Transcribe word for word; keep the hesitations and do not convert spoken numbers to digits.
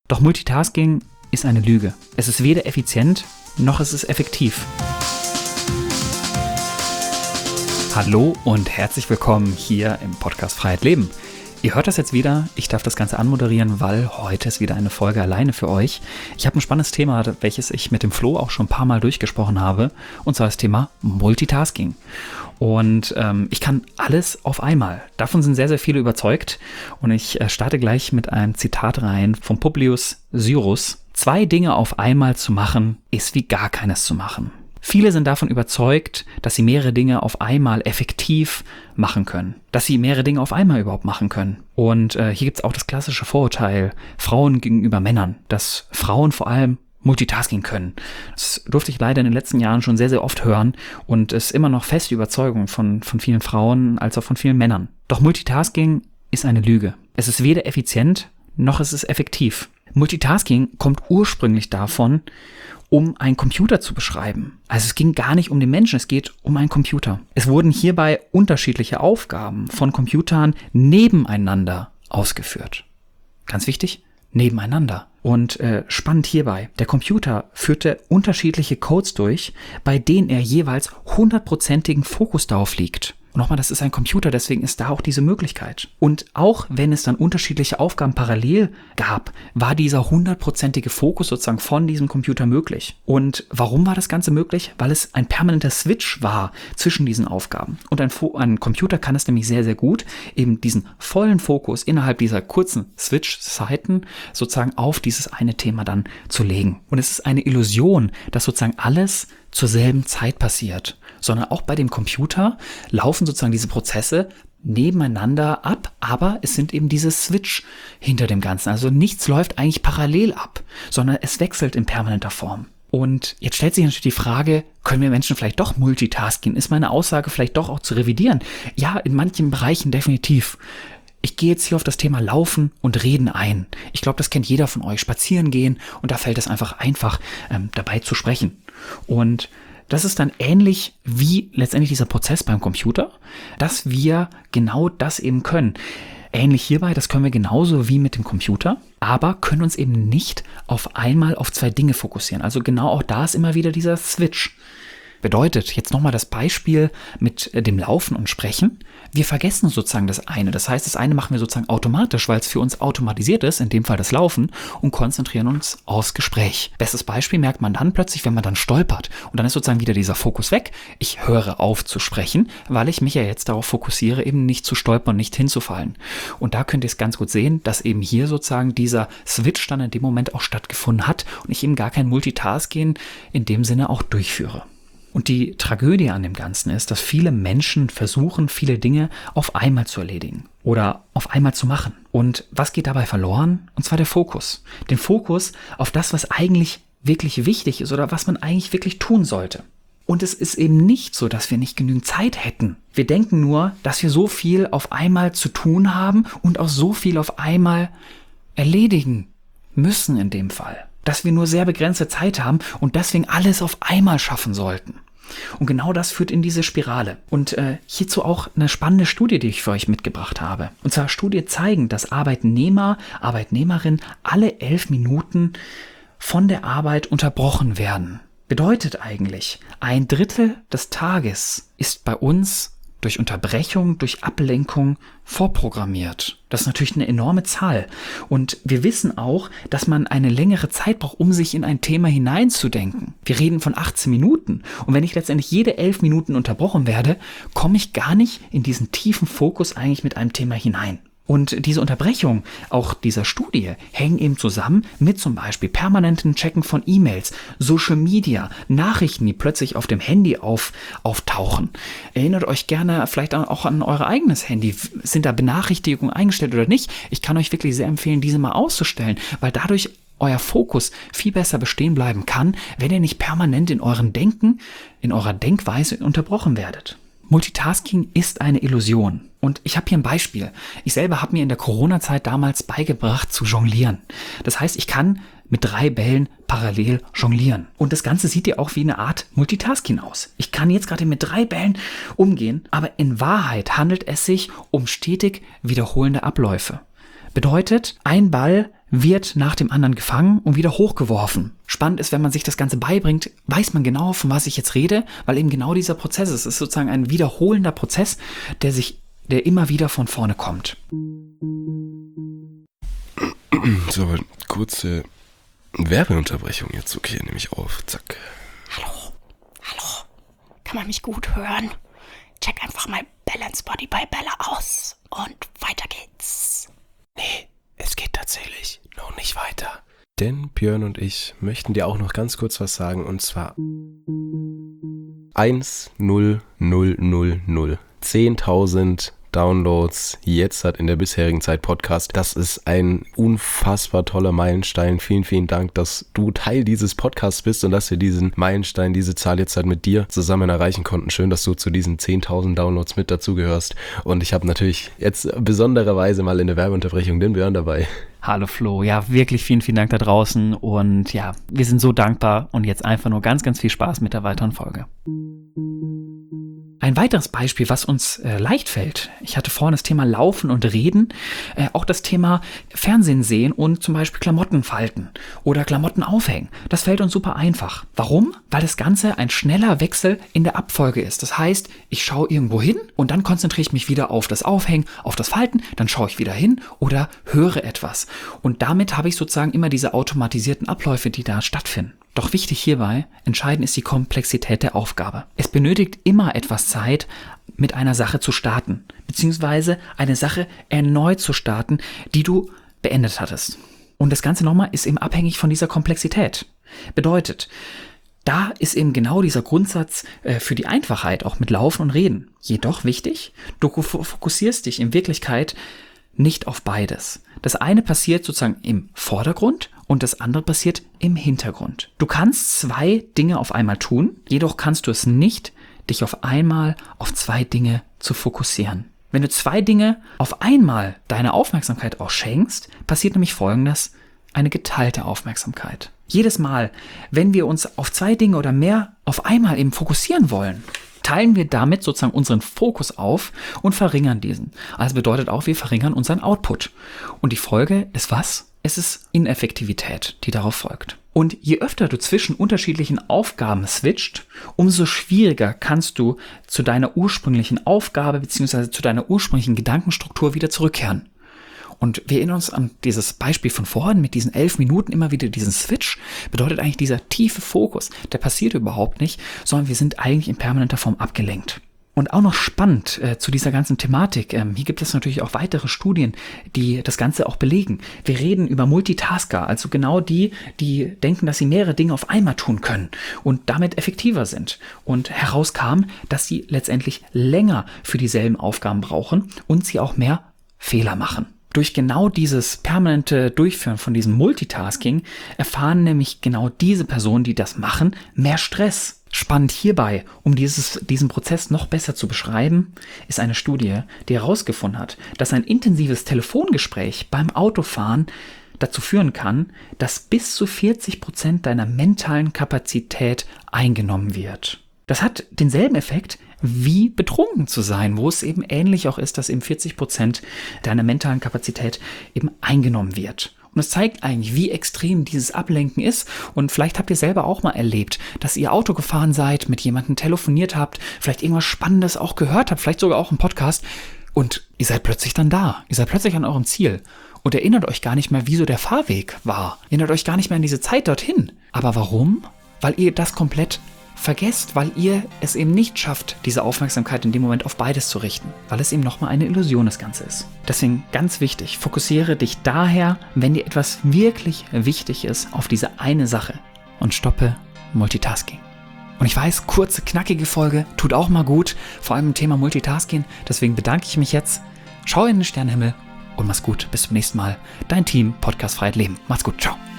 Doch Multitasking ist eine Lüge. Es ist weder effizient, noch ist es effektiv. Hallo und herzlich willkommen hier im Podcast Freiheit Leben. Ihr hört das jetzt wieder, ich darf das Ganze anmoderieren, weil heute ist wieder eine Folge alleine für euch. Ich habe ein spannendes Thema, welches ich mit dem Flo auch schon ein paar Mal durchgesprochen habe, und zwar das Thema Multitasking. Und ähm, ich kann alles auf einmal. Davon sind sehr, sehr viele überzeugt. Und ich äh, starte gleich mit einem Zitat rein von Publius Syrus. Zwei Dinge auf einmal zu machen, ist wie gar keines zu machen. Viele sind davon überzeugt, dass sie mehrere Dinge auf einmal effektiv machen können. Dass sie mehrere Dinge auf einmal überhaupt machen können. Und äh, hier gibt es auch das klassische Vorurteil Frauen gegenüber Männern. Dass Frauen vor allem Multitasking können. Das durfte ich leider in den letzten Jahren schon sehr, sehr oft hören und ist immer noch feste Überzeugung von, von vielen Frauen als auch von vielen Männern. Doch Multitasking ist eine Lüge. Es ist weder effizient, noch ist es effektiv. Multitasking kommt ursprünglich davon, um einen Computer zu beschreiben. Also es ging gar nicht um den Menschen, es geht um einen Computer. Es wurden hierbei unterschiedliche Aufgaben von Computern nebeneinander ausgeführt. Ganz wichtig, nebeneinander. Und äh, spannend hierbei, der Computer führte unterschiedliche Codes durch, bei denen er jeweils hundertprozentigen Fokus darauf legt. Und nochmal, das ist ein Computer, deswegen ist da auch diese Möglichkeit. Und auch wenn es dann unterschiedliche Aufgaben parallel gab, war dieser hundertprozentige Fokus sozusagen von diesem Computer möglich. Und warum war das Ganze möglich? Weil es ein permanenter Switch war zwischen diesen Aufgaben. Und ein, Fo- ein Computer kann es nämlich sehr, sehr gut, eben diesen vollen Fokus innerhalb dieser kurzen Switch-Zeiten sozusagen auf dieses eine Thema dann zu legen. Und es ist eine Illusion, dass sozusagen alles zur selben Zeit passiert, sondern auch bei dem Computer laufen sozusagen diese Prozesse nebeneinander ab, aber es sind eben diese Switch hinter dem Ganzen. Also nichts läuft eigentlich parallel ab, sondern es wechselt in permanenter Form. Und jetzt stellt sich natürlich die Frage, können wir Menschen vielleicht doch multitasken? Ist meine Aussage vielleicht doch auch zu revidieren? Ja, in manchen Bereichen definitiv. Ich gehe jetzt hier auf das Thema Laufen und Reden ein. Ich glaube, das kennt jeder von euch. Spazieren gehen, und da fällt es einfach einfach, ähm, dabei zu sprechen. Und das ist dann ähnlich wie letztendlich dieser Prozess beim Computer, dass wir genau das eben können. Ähnlich hierbei, das können wir genauso wie mit dem Computer, aber können uns eben nicht auf einmal auf zwei Dinge fokussieren. Also genau auch da ist immer wieder dieser Switch. Bedeutet, jetzt nochmal das Beispiel mit dem Laufen und Sprechen. Wir vergessen sozusagen das eine. Das heißt, das eine machen wir sozusagen automatisch, weil es für uns automatisiert ist, in dem Fall das Laufen, und konzentrieren uns aufs Gespräch. Bestes Beispiel merkt man dann plötzlich, wenn man dann stolpert. Und dann ist sozusagen wieder dieser Fokus weg. Ich höre auf zu sprechen, weil ich mich ja jetzt darauf fokussiere, eben nicht zu stolpern, nicht hinzufallen. Und da könnt ihr es ganz gut sehen, dass eben hier sozusagen dieser Switch dann in dem Moment auch stattgefunden hat und ich eben gar kein Multitasking in dem Sinne auch durchführe. Und die Tragödie an dem Ganzen ist, dass viele Menschen versuchen, viele Dinge auf einmal zu erledigen oder auf einmal zu machen. Und was geht dabei verloren? Und zwar der Fokus. Den Fokus auf das, was eigentlich wirklich wichtig ist oder was man eigentlich wirklich tun sollte. Und es ist eben nicht so, dass wir nicht genügend Zeit hätten. Wir denken nur, dass wir so viel auf einmal zu tun haben und auch so viel auf einmal erledigen müssen in dem Fall. Dass wir nur sehr begrenzte Zeit haben und deswegen alles auf einmal schaffen sollten. Und genau das führt in diese Spirale. Und äh, hierzu auch eine spannende Studie, die ich für euch mitgebracht habe. Und zwar Studien zeigen, dass Arbeitnehmer, Arbeitnehmerinnen alle elf Minuten von der Arbeit unterbrochen werden. Bedeutet eigentlich, ein Drittel des Tages ist bei uns durch Unterbrechung, durch Ablenkung vorprogrammiert. Das ist natürlich eine enorme Zahl. Und wir wissen auch, dass man eine längere Zeit braucht, um sich in ein Thema hineinzudenken. Wir reden von achtzehn Minuten. Und wenn ich letztendlich jede elf Minuten unterbrochen werde, komme ich gar nicht in diesen tiefen Fokus eigentlich mit einem Thema hinein. Und diese Unterbrechung, auch dieser Studie, hängen eben zusammen mit zum Beispiel permanenten Checken von E-Mails, Social Media, Nachrichten, die plötzlich auf dem Handy auf, auftauchen. Erinnert euch gerne vielleicht auch an euer eigenes Handy. Sind da Benachrichtigungen eingestellt oder nicht? Ich kann euch wirklich sehr empfehlen, diese mal auszustellen, weil dadurch euer Fokus viel besser bestehen bleiben kann, wenn ihr nicht permanent in eurem Denken, in eurer Denkweise unterbrochen werdet. Multitasking ist eine Illusion. Und ich habe hier ein Beispiel. Ich selber habe mir in der Corona-Zeit damals beigebracht zu jonglieren. Das heißt, ich kann mit drei Bällen parallel jonglieren. Und das Ganze sieht ja auch wie eine Art Multitasking aus. Ich kann jetzt gerade mit drei Bällen umgehen, aber in Wahrheit handelt es sich um stetig wiederholende Abläufe. Bedeutet, ein Ball wird nach dem anderen gefangen und wieder hochgeworfen. Spannend ist, wenn man sich das Ganze beibringt, weiß man genau, von was ich jetzt rede, weil eben genau dieser Prozess ist. Es ist sozusagen ein wiederholender Prozess, der sich, der immer wieder von vorne kommt. So, aber kurze Werbeunterbrechung jetzt. Okay, nehme ich auf. Zack. Hallo, hallo. Kann man mich gut hören? Check einfach mal Balance Body by Bella aus und weiter geht's. Nee, es geht tatsächlich noch nicht weiter. Denn Björn und ich möchten dir auch noch ganz kurz was sagen, und zwar eins null null null null. zehntausend Downloads jetzt hat in der bisherigen Zeit Podcast. Das ist ein unfassbar toller Meilenstein. Vielen, vielen Dank, dass du Teil dieses Podcasts bist und dass wir diesen Meilenstein, diese Zahl jetzt halt mit dir zusammen erreichen konnten. Schön, dass du zu diesen zehntausend Downloads mit dazugehörst. Und ich habe natürlich jetzt besondererweise mal in der Werbeunterbrechung den Björn dabei. Hallo Flo, ja wirklich vielen, vielen Dank da draußen und ja, wir sind so dankbar und jetzt einfach nur ganz, ganz viel Spaß mit der weiteren Folge. Ein weiteres Beispiel, was uns äh, leicht fällt, ich hatte vorhin das Thema Laufen und Reden, äh, auch das Thema Fernsehen sehen und zum Beispiel Klamotten falten oder Klamotten aufhängen. Das fällt uns super einfach. Warum? Weil das Ganze ein schneller Wechsel in der Abfolge ist. Das heißt, ich schaue irgendwo hin und dann konzentriere ich mich wieder auf das Aufhängen, auf das Falten, dann schaue ich wieder hin oder höre etwas. Und damit habe ich sozusagen immer diese automatisierten Abläufe, die da stattfinden. Doch wichtig hierbei, entscheidend ist die Komplexität der Aufgabe. Es benötigt immer etwas Zeit, mit einer Sache zu starten, beziehungsweise eine Sache erneut zu starten, die du beendet hattest. Und das Ganze nochmal ist eben abhängig von dieser Komplexität. Bedeutet, da ist eben genau dieser Grundsatz äh, für die Einfachheit, auch mit Laufen und Reden. Jedoch wichtig, du fokussierst dich in Wirklichkeit nicht auf beides. Das eine passiert sozusagen im Vordergrund und das andere passiert im Hintergrund. Du kannst zwei Dinge auf einmal tun, jedoch kannst du es nicht, dich auf einmal auf zwei Dinge zu fokussieren. Wenn du zwei Dinge auf einmal deine Aufmerksamkeit auch schenkst, passiert nämlich Folgendes: eine geteilte Aufmerksamkeit. Jedes Mal, wenn wir uns auf zwei Dinge oder mehr auf einmal eben fokussieren wollen, teilen wir damit sozusagen unseren Fokus auf und verringern diesen. Also bedeutet auch, wir verringern unseren Output. Und die Folge ist was? Es ist Ineffektivität, die darauf folgt. Und je öfter du zwischen unterschiedlichen Aufgaben switcht, umso schwieriger kannst du zu deiner ursprünglichen Aufgabe bzw. zu deiner ursprünglichen Gedankenstruktur wieder zurückkehren. Und wir erinnern uns an dieses Beispiel von vorhin mit diesen elf Minuten immer wieder diesen Switch. Bedeutet eigentlich dieser tiefe Fokus, der passiert überhaupt nicht, sondern wir sind eigentlich in permanenter Form abgelenkt. Und auch noch spannend äh, zu dieser ganzen Thematik, ähm, hier gibt es natürlich auch weitere Studien, die das Ganze auch belegen. Wir reden über Multitasker, also genau die, die denken, dass sie mehrere Dinge auf einmal tun können und damit effektiver sind. Und herauskam, dass sie letztendlich länger für dieselben Aufgaben brauchen und sie auch mehr Fehler machen. Durch genau dieses permanente Durchführen von diesem Multitasking erfahren nämlich genau diese Personen, die das machen, mehr Stress. Spannend hierbei, um dieses, diesen Prozess noch besser zu beschreiben, ist eine Studie, die herausgefunden hat, dass ein intensives Telefongespräch beim Autofahren dazu führen kann, dass bis zu vierzig Prozent deiner mentalen Kapazität eingenommen wird. Das hat denselben Effekt wie betrunken zu sein, wo es eben ähnlich auch ist, dass eben vierzig Prozent deiner mentalen Kapazität eben eingenommen wird. Und es zeigt eigentlich, wie extrem dieses Ablenken ist. Und vielleicht habt ihr selber auch mal erlebt, dass ihr Auto gefahren seid, mit jemandem telefoniert habt, vielleicht irgendwas Spannendes auch gehört habt, vielleicht sogar auch einen Podcast. Und ihr seid plötzlich dann da. Ihr seid plötzlich an eurem Ziel. Und erinnert euch gar nicht mehr, wieso der Fahrweg war. Erinnert euch gar nicht mehr an diese Zeit dorthin. Aber warum? Weil ihr das komplett vergesst, weil ihr es eben nicht schafft, diese Aufmerksamkeit in dem Moment auf beides zu richten, weil es eben nochmal eine Illusion das Ganze ist. Deswegen ganz wichtig, fokussiere dich daher, wenn dir etwas wirklich wichtig ist, auf diese eine Sache und stoppe Multitasking. Und ich weiß, kurze, knackige Folge tut auch mal gut, vor allem im Thema Multitasking, deswegen bedanke ich mich jetzt, schau in den Sternenhimmel und mach's gut, bis zum nächsten Mal. Dein Team Podcast Freiheit Leben. Macht's gut, ciao.